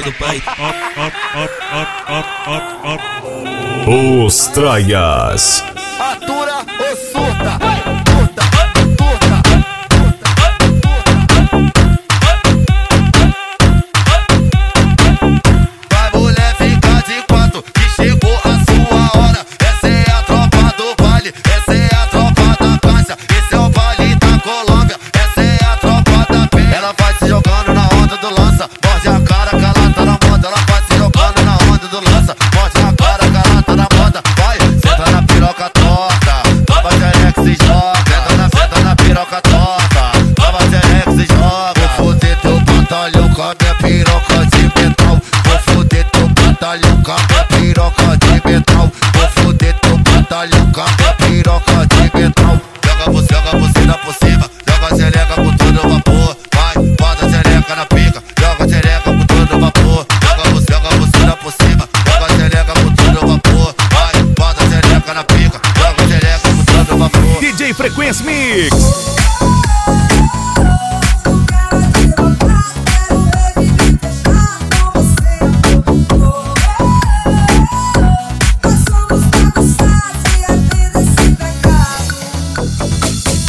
do pai. Os Traias. Atura ou surta? Vai mulher ficar de quatro que chegou a sua hora. Essa é a tropa do baile, essa é a tropa da caixa. Esse é o baile da Colômbia, essa é a tropa da penha. Ela vai se jogando na onda do lança, morde a cara que ela tá na moda. Ela vai se jogando na onda do lança, morde a cara que ela tá na moda. Vai, senta na piroca torta, toma xereca e se joga. Senta na piroca torta, toma xereca e se joga. Vou foder teu batalhão com a minha piroca de metal. Vou foder teu batalhão com a minha piroca de metal. Vou foder teu batalhão com a minha piroca de metal. Joga você por cima, joga a xereca com todo vapor. Vai, bota a xereca na pica, joga a xereca com todo vapor. Joga você por cima, joga a xereca com todo vapor. Vai, bota a xereca na pica, joga a xereca com todo vapor. DJ Frequência Mix.